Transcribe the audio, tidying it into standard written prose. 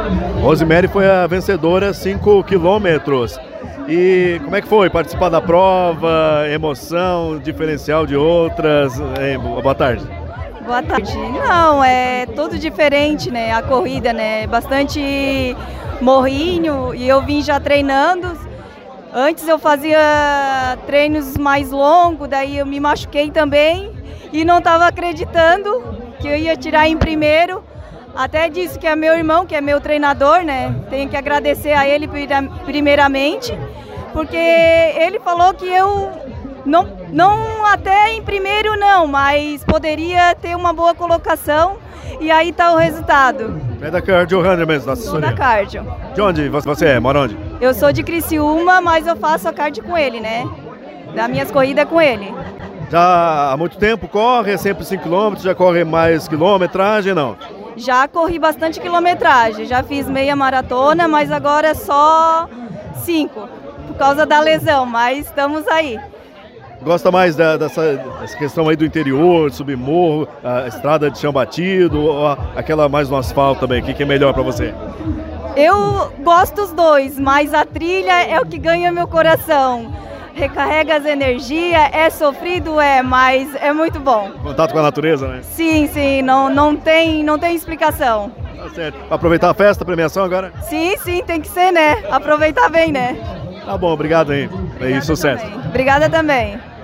Rosemary foi a vencedora, 5 quilômetros. E como é que foi participar da prova, emoção, diferencial de outras? Boa tarde. Boa tarde. Não, é tudo diferente, né? A corrida, né? Bastante morrinho e eu vim já treinando. Antes eu fazia treinos mais longos, daí eu me machuquei também e não estava acreditando que eu ia tirar em primeiro. Até disse que é meu irmão, que é meu treinador, né? Tenho que agradecer a ele primeiramente, porque ele falou que eu não até em primeiro não, mas poderia ter uma boa colocação e aí está o resultado. É da Cardio Runner mesmo, da assessoria? Sou da Cardio. De onde você é? Mora onde? Eu sou de Criciúma, mas eu faço a Cardio com ele, né? Das minhas corridas com ele. Já há muito tempo corre, é sempre 5 km, já corre mais quilometragem, não? Já corri bastante quilometragem, já fiz meia maratona, mas agora é só 5, por causa da lesão, mas estamos aí. Gosta mais dessa questão aí do interior, subir morro, a estrada de chão batido, ou aquela mais no asfalto também, o que é melhor para você? Eu gosto dos dois, mas a trilha é o que ganha meu coração. Recarrega as energias, é sofrido, mas é muito bom. Contato com a natureza, né? Sim, não tem explicação. Tá certo. Aproveitar a festa, a premiação agora? Sim, tem que ser, né? Aproveitar bem, né? Tá bom, obrigado aí. E sucesso. Obrigada também.